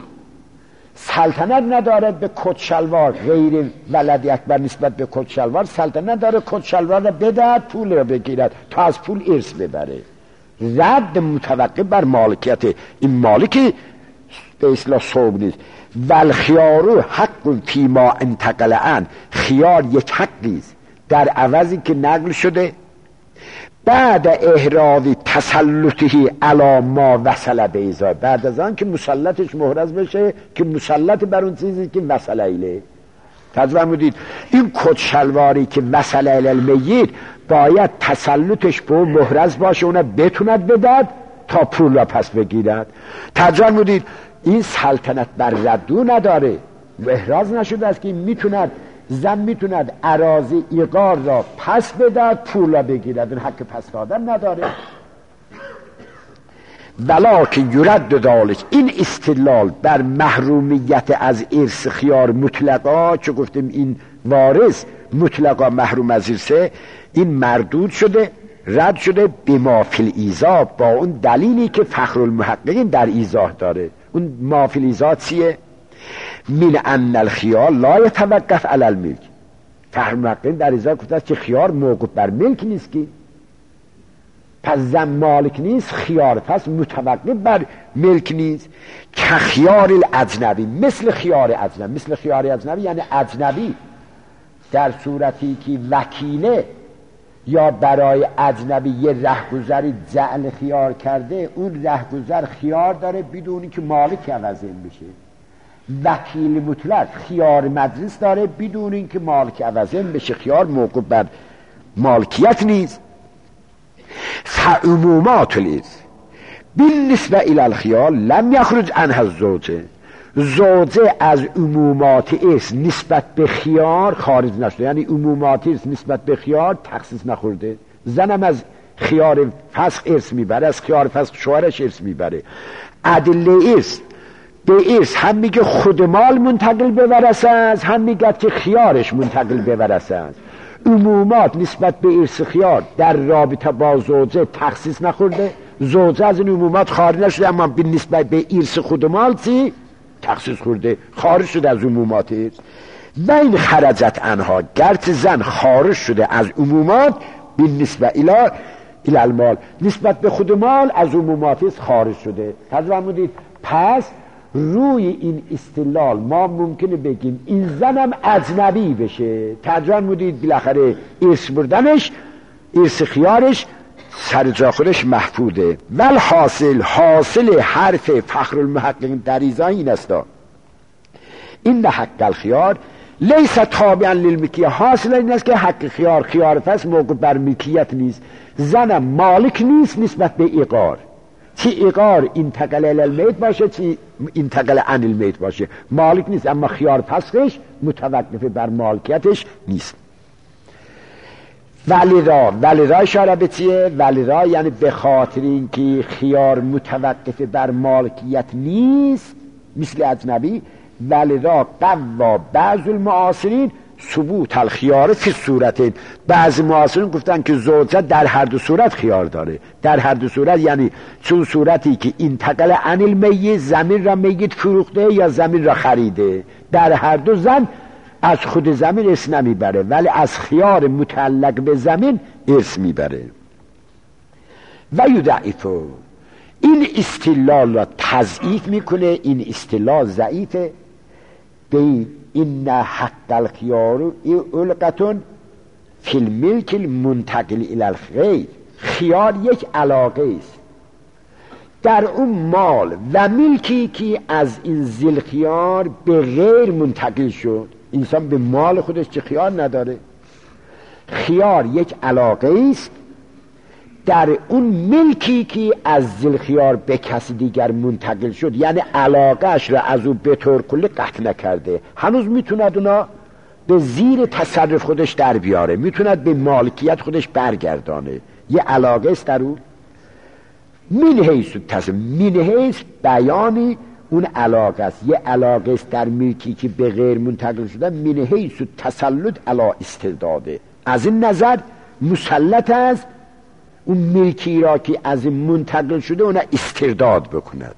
سلطنت نداره به کت شلوار، غیر ولد اکبر نسبت به کت شلوار سلطنت داره کت شلوار را بدهد، پول را بگیرد تا از پول ارث ببره. رد متوقف بر مالکیت این مالکی به اصطلاح صوب نیست. والخیار حق فیما انتقل عن، خیار یک حقیست در عوضی که نقل شده بعد احراز تسلطه علی ما وصل به ایزا، بعد از آن که مسلطش محرز بشه که مسلط بر اون چیزی که وصل ایله. تجربه بودید این کت شلواری که وصل الی المیت باید تسلطش به اون محرز باشه، اونه بتوند بدد تا پول را پس بگیرد. تجربه بودید این سلطنت بر ردو نداره، احراز نشده است که میتوند زن میتوند اراضی ایقار را پس بدهد پول را بگیرد، این حق پس دادن نداره. ولکن یرد ذلک، این استدلال بر محرومیت از ارث خیار مطلقا، چون گفتیم این وارث مطلقا محروم از ارثه، این مردود شده، رد شده بما فی الایضاح، با اون دلیلی که فخرالمحققین در ایضاح داره. اون ما فی الایضاح چیه؟ من ان الخیار لا یتوقف علی الملک، فخرالمحققین در ایضاح گفته که خیار موقوف بر ملک نیست، که پس زن مالک نیست، خیار پس متوقف بر ملک نیست. که خیار الاجنبی، مثل خیار اجنبی، مثل خیار اجنبی یعنی اجنبی در صورتی که وکیله یا برای اجنبی یه رهگذری جعل خیار کرده، اون رهگذر خیار داره بدونی که مالک عوض این بشه. وکیل مطلق خیار مجلس داره بدون اینکه مالک عوضه بشه خیار موقوف بر مالکیت نیست. فعمومات الارث بالنسبه الى الخیار لم یخرج عنها الزوجه، زوجه از عمومات ارث نسبت به خیار خارج نشده، یعنی عمومات ارث نسبت به خیار تخصیص نخورده. زنم از خیار فسخ ارث میبره، از خیار فسخ شوهرش ارث میبره. ادله ارث به ارث هم میگه خود مال منتقل به ورثه است، هم میگه که خیارش منتقل به ورثه است. عمومات نسبت به ارث خیار در رابطه با زوجه تخصیص نخورده، زوجه از این عمومات خارج نشده، اما به نسبت به ارث خود مال چی تخصیص خورده، خارج شده از عمومات ارث. و این خرجت انها، گرچه زن خارج شده از عمومات به نسبت الی الی المال، نسبت به خود مال از عمومات ارث خارج شده. تفهمید؟ پس روی این استدلال ما ممکنه بگیم این زنم اجنبی بشه، ترجمه مودید بالاخره ارث بردنش، ارث خیارش سر جا خودش محفوظه. ول حاصل، حاصل حرف فخر المحققین در ایزا این است این حق الخیار لیس تابعا للملکیه، حاصل این است که حق خیار خیار فس موقع بر ملکیت نیست، زنم مالک نیست نسبت به ایقار، چی ایقار انتقل الی المیت باشه چی انتقل عن المیت باشه، مالک نیست، اما خیار فسخش متوقف بر مالکیتش نیست. ولذا ولذا اشاره به چیه؟ ولذا یعنی به خاطر اینکه خیار متوقف بر مالکیت نیست مثل اجنبی، ولذا قوا بعض المعاصرین ثبوت الخیار فی صورتین، بعضی معاصرین گفتن که زوجه در هر دو صورت خیار داره، در هر دو صورت، یعنی چون صورتی که انتقل عن المیت زمین را میت فروخته یا زمین را خریده، در هر دو زن از خود زمین ارث نمیبره ولی از خیار متعلق به زمین ارث میبره. و یضعفو، این استدلال را تضعیف میکنه، این استدلال ضعیفه. به این حق الخیار علقتون فی الملک المنتقل الی الغیر، خیار یک علاقه است در اون مال و ملکی که از این ذی الخیار به غیر منتقل شد. انسان به مال خودش چه خیار نداره، خیار یک علاقه است در اون ملکی که از ذی الخیار به کسی دیگر منتقل شد، یعنی علاقه اش را از او به طور کلی قطع نکرده، هنوز میتوند اونا به زیر تصرف خودش در بیاره، میتوند به مالکیت خودش برگردانه، یه علاقه است در اون. من حیث تصرف، من حیث بیانی اون علاقه است، یه علاقه است در ملکی که به غیر منتقل شده، من حیث تسلط علی استرداده، از این نظر مسلط است اون ملکی را که از این منتقل شده اون استرداد بکند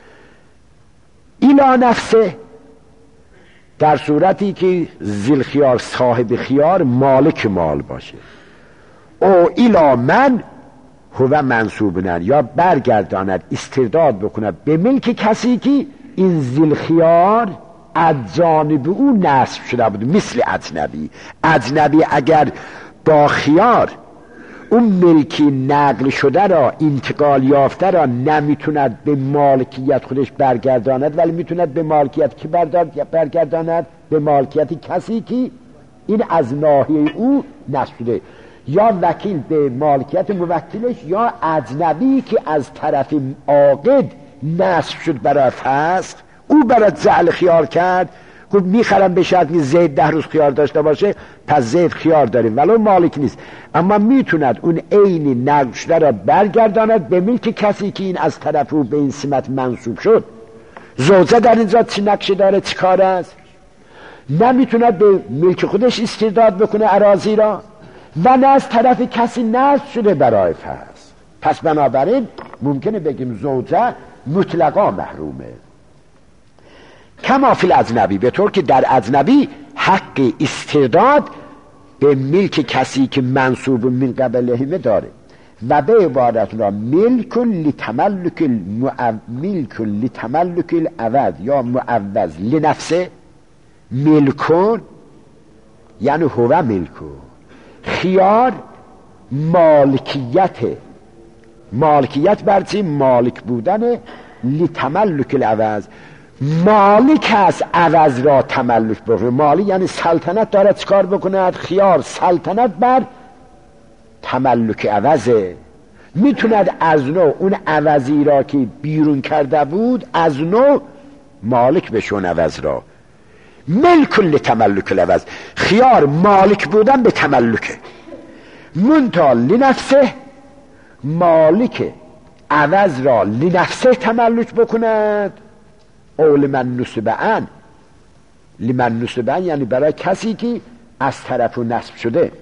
ایلا نفسه، در صورتی که ذی الخیار صاحب خیار مالک مال باشه، او ایلا من هو منصوبنن، یا برگرداند استرداد بکند به ملک کسی که این ذی الخیار از جانب او نصب شده بود، مثل اجنبی. اجنبی اگر با خیار اون ملکی نقل شده را، انتقال یافته را نمیتوند به مالکیت خودش برگرداند، ولی میتوند به مالکیت کی برگرداند؟ به مالکیت کسی که این از ناحیه او نصب شده، یا وکیل به مالکیت موکلش، یا اجنبی که از طرف عاقد نصب شد برای فسخ، او برای جعل خیار کرد، گفت میخرم به شرط که زید ده روز خیار داشته باشه، پس زید خیار داریم ولو مالک نیست، اما میتوند اون عین نقل شده را برگرداند به ملک کسی که این از طرف او به این سمت منصوب شد. زوجه در اینجا چی نقشه داره، چی کار است؟ نمیتوند به ملک خودش استرداد بکنه اراضی را، و نه از طرف کسی نصب شده برای فسخ. پس بنابراین ممکنه بگیم زوجه مطلقا محرومه. کما فی الاجنبی، به طور که در اجنبی حق استرداد به ملک کسی که منصوب من قبلهمه داره، و به عبارت را ملک لتملک ملک لتملک العوض یا معوض لنفسه، ملکون یعنی هو ملکو، خیار مالکیت، مالکیت بر چی؟ مالک بودن، لتملک العوض مالک هست عوض را تملک بکنه. مالک یعنی سلطنت داره چکار بکند؟ خیار سلطنت بر تملک عوضه، میتوند از نوع اون عوضی را که بیرون کرده بود از نوع مالک بشون عوض را. ملک لتملک العوض، خیار مالک بودن به تملکه، منتها لنفسه مالک عوض را لنفسه تملک بکند. او لمن نسبعن، لمن نسبعن یعنی برای کسی که از طرف نسب شده.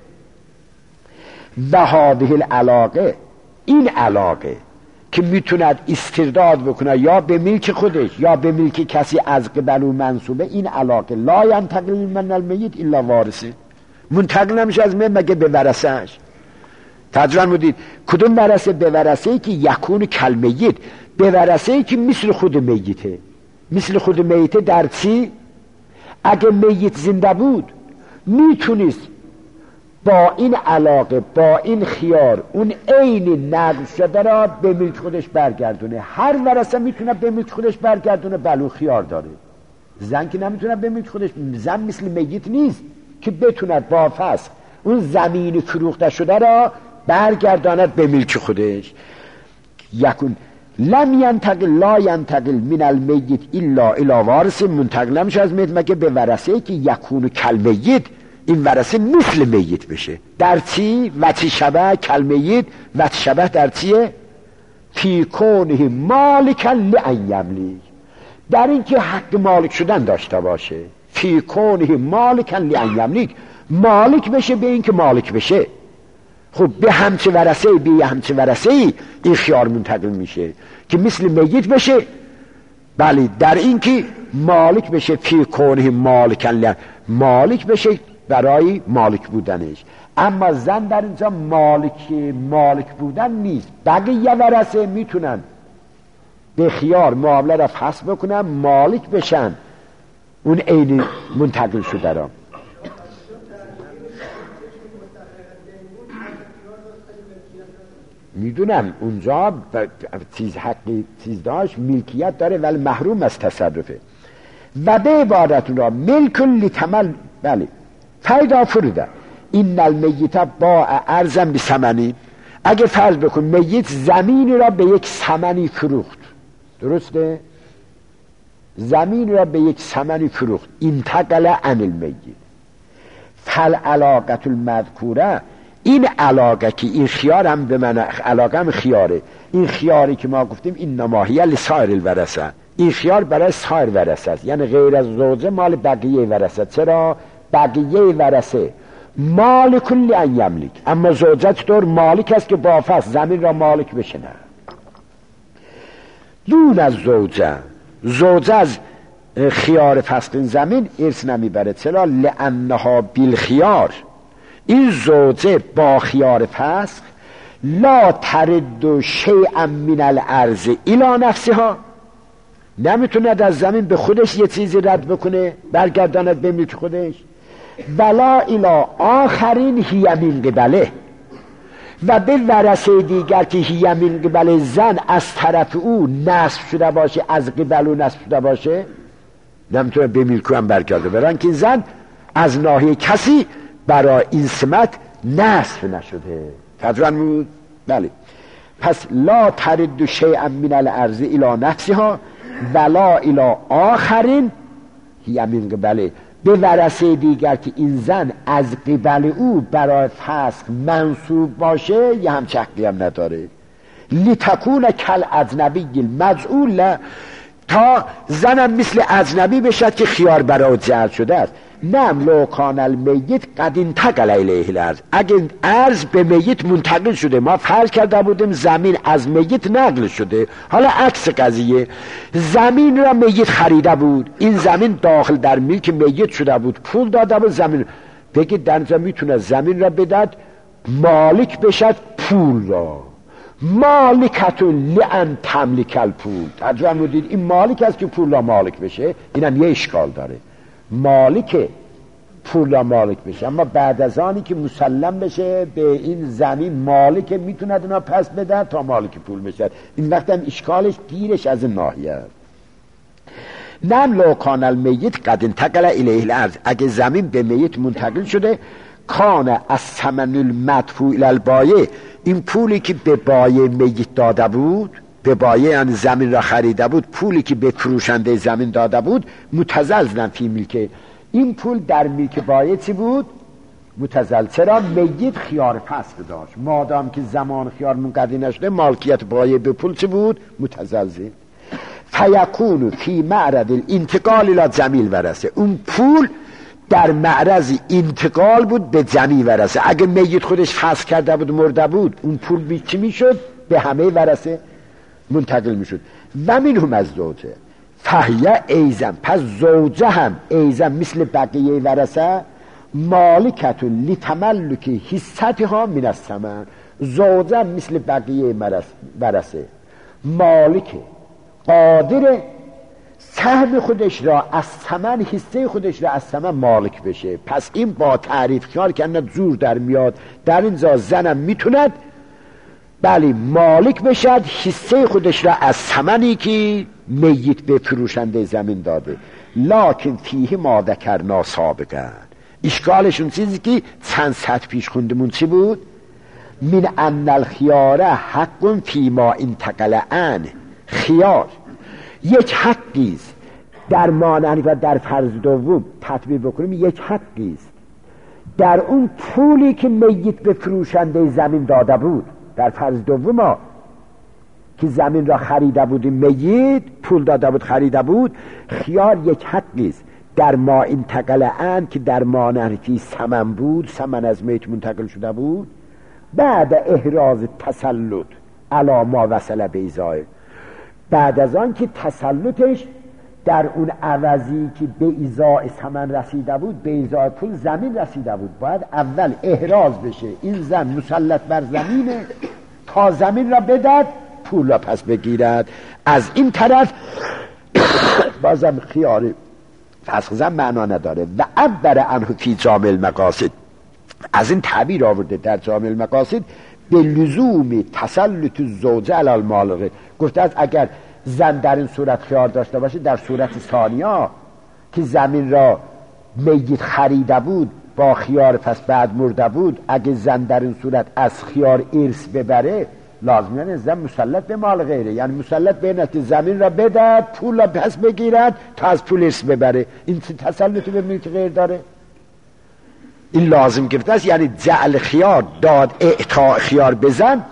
و هذه العلاقه، این علاقه که میتوند استرداد بکنه یا به ملک خودش یا به ملک کسی از قبل و منصوبه، این علاقه لا ینتقل من المیت الا وارثه، منتقل نمیشه از من مگه به ورثه‌اش. تجربه بودید کدوم ورثه؟ به ورثه‌ای که یکون کلمیت، به ورثه‌ای که مثل خود میته. مثل خود میته در چی؟ اگه میت زنده بود میتونست با این علاقه با این خیار اون عین نقل شده را به ملک خودش برگردونه. هر ورثه میتونه به ملک خودش برگردونه، بلو خیار داره. زن که نمیتونه به ملک خودش، زن مثل میت نیست که بتوند با فسخ اون زمین فروخته شده را برگرداند به ملک خودش. یکون لم ینتقل لا ینتقل من المیت الا الی وارث، منتقل نمیشه از میت مگه به ورثه‌ای که یکون کلمیت، این ورثه مثل میت بشه. در چی؟ وچه شبه کلمیت، وچه شبه در چیه؟ فی کونه مالکا لان یملیک، در این که حق مالک شدن داشته باشه. فی کونه مالکا لان یملیک، مالک بشه به این که مالک بشه. خب به همچه ورثه به همچه ورثه این خیار منتقل میشه که مثل میت بشه. بله در این که مالک بشه، فی کونه مالکا لان، مالک بشه برای مالک بودنش. اما زن در اینجا مالک مالک بودن نیست. بقیه ورثه میتونن به خیار معامله را فسخ بکنن، مالک بشن اون عین منتقل شده را. میدونم اونجا چیز حقی چیز داشت، ملکیت داره ولی محروم از تصرفه. و به عبارتون را ملک لتمل، بله پیدا فرده این المیت با ارزم به ثمنی، اگه فرض بکن میت زمین را به یک ثمنی فروخت، درسته؟ زمین را به یک ثمنی فروخت، انتقل عن المیت، فل علاقت المذکوره، این علاقه که این خیار هم به من علاقه هم خیاره، این خیاری که ما گفتیم این نماهیه لسایر الورثه، این خیار برای سایر ورثه است، یعنی غیر از زوجه مال بقیه ورثه. چرا؟ بقیه ورثه مالک لان یملیک، اما زوجه چطور مالک است که با فسخ زمین را مالک بشنه. دون از زوجه، زوجه از خیار فسخ زمین ارث نمیبره. چرا؟ لانها بالخیار، این زوجه با خیار فسخ لا ترد شیئا من الارض الی نفسها، نمیتوند از زمین به خودش یه چیزی رد بکنه برگرداند به ملک خودش. ولا الی آخرین هی من قبله، و به ورثه دیگر که هی من قبل زن از طرف او نصب شده باشه، از قبل او نصب شده باشه، نمیتونه به ملک هم برگرده، برای که زن از ناحیه کسی برای این سمت نصب نشده. تجربه بود؟ بله. پس لا ترد شیئا من الارض الی نفسها ولا الی آخرین هی من قبله، به ورثه دیگر که این زن از قبل او برای فسخ منصوب باشه یه هم چقی هم نداره. لتکون کل اجنبی المجعول، تا زنم مثل اجنبی بشد که خیار برای جعل شده است. نم لو کان المیت قد انتقل الیه الارض، اگه ارض به میت منتقل شده، ما فرض کرده بودیم زمین از میت نقل شده، حالا عکس قضیه، زمین را میت خریده بود، این زمین داخل در ملک میت شده بود، پول داده بود زمین، بگید در اینجا میتونه زمین را بدد مالک بشد پول را، مالکتو لئن تملک الپول. ترجمه بودید این مالک است که پول را مالک بشه، اینم یه اشکال داره، مالک پول را مالک بشه، اما بعد از آنی که مسلم بشه به این زمین مالک میتوند اونا پس بده تا مالک پول بشه. این وقت هم اشکالش گیرش از این ناحیه. نم لو کان المیت قد انتقل الیه الارض، اگه زمین به میت منتقل شده، کان از ثمن المدفوع الی البایع، این پولی که به بایع میت داده بود، به بایع یعنی زمین را خریده بود، پولی که به فروشنده زمین داده بود، متزلزلا فی ملکه، این پول در ملک بایع چی بود؟ متزلزل. چرا؟ میت خیار فسخ داشت، مادام که زمان خیار منقضی نشده، مالکیت بایع به پول چی بود؟ متزلزل. فیکون فی معرض الانتقال الی جمیع الورثه، اون پول در معرض انتقال بود به جمیع ورثه. اگه میت خودش فسخ کرده بود مرده بود، اون پول بی چی میشد؟ به همه ورثه منتقل میشد. و منهم از زوجه فهیه ایزن، پس زوجه هم ایزن مثل بقیه ورثه مالکت لتملک حصتها من الثمن، زوجه مثل بقیه ورثه مالک قادر سهم خودش را از ثمن، حصه خودش را از ثمن مالک بشه. پس این با تعریف خیال که زور در میاد، در اینجا زنم میتوند بله مالک بشد حصه خودش را از ثمنی که میت به فروشنده زمین داده. لکن فیه ما ذکرنا سابقا، اشکالشون چیزی که چند سطح پیش خوندمون چی بود؟ من ان الخیار حق فیما انتقل عنه، خیار یک حقیست در مانند و در فرض دوم تطبیق بکنیم، یک حقیست در اون پولی که میت به فروشنده زمین داده بود. در فرض دوم ها که زمین را خریده بود، میت پول داده بود خریده بود، خیار یک حقیست در ما انتقل عنه که در مانند ثمن بود، ثمن از میت منتقل شده بود، بعد احراز تسلط علی ما وصل بیزای، بعد از آن که تسلطش در اون عوضی که به ایزای ثمن رسیده بود، به ایزای پول زمین رسیده بود، باید اول احراز بشه، این زن مسلط بر زمینه تا زمین را بدد پول را پس بگیرد. از این طرف بازم خیار فسخ زن معنا نداره. و عبر عنه فی جامع المقاصد، از این تعبیر آورده در جامع المقاصد به لزوم تسلط الزوجه علی المال، گفته از اگر زن در این صورت خیار داشته باشه، در صورت ثانیا که زمین را میت خریده بود با خیار پس بعد مرده بود، اگه زن در این صورت از خیار ارث ببره، لازمه زن مسلط به مال غیره، یعنی مسلط به اینه زمین را بدد پول را پس بگیرد تا از پول ارث ببره. این تسلط به ملک غیر داره، این لازم گرفته است. یعنی جعل خیار، داد اعطاء خیار بزن،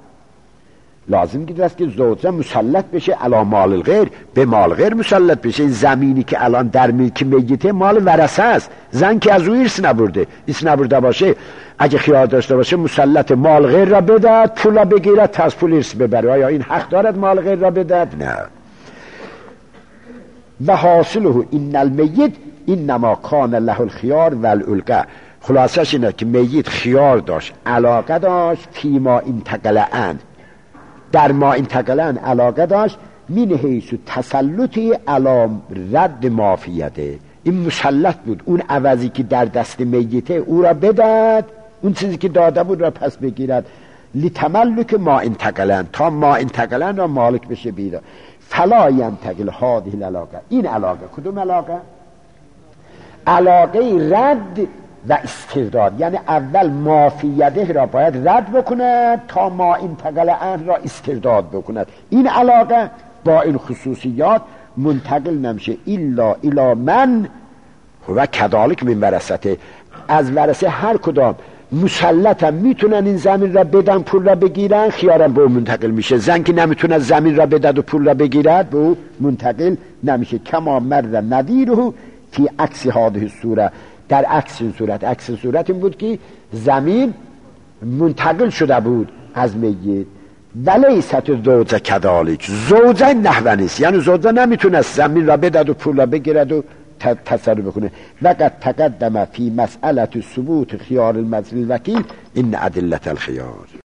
لازم گرفته است که زوجه مسلط بشه علی مال الغیر، به مال غیر مسلط بشه. این زمینی که الان در ملک میته مال ورثه است، زن که از او ارث نبرده، ارث نبرده باشه، اگه خیار داشته باشه مسلط مال غیر را بدد پول را بگیرد تا از پول ارث ببره. آیا این حق دارد مال غیر را بدد؟ نه. و حاصله این المیت انما کان له الخیار و الالقاء، خلاصش اینه که میت خیار داشت، علاقه داشت، فیما انتقل عنه، در ما انتقلن علاقه داشت، من حیث تسلطی علی رد مافیته، این مسلط بود اون عوضی که در دست میته او را بدد، اون چیزی که داده بود را پس بگیرد، لتملک ما انتقلن، تا ما انتقلن را مالک بشه بیرا. فلا ینتقل هذه العلاقه، این علاقه کدوم علاقه؟ علاقه رد و استرداد، یعنی اول مافیده را باید رد بکند تا ما انتقل عنه را استرداد بکند. این علاقه با این خصوصیات منتقل نمیشه الا الی من و کذالک من ورثته، از ورثه هر کدام مسلطن میتونن این زمین را بدن پول را بگیرن، خیارم به منتقل میشه. زن که نمیتونه زمین را بدد و پول را بگیرد به منتقل نمیشه. کما مر نظیره فی عکس هذه الصوره، در عکس این صورت، عکس این صورت این بود که زمین منتقل شده بود از میت، ولیست زوجه کذالک، زوجه نحوه نیست، یعنی زوجه نمیتونه زمین را بدد و پول را بگیرد و تصرف بکنه. وقد تقدم فی مسئله ثبوت خیار المجلس الوکیل این ادله الخیار.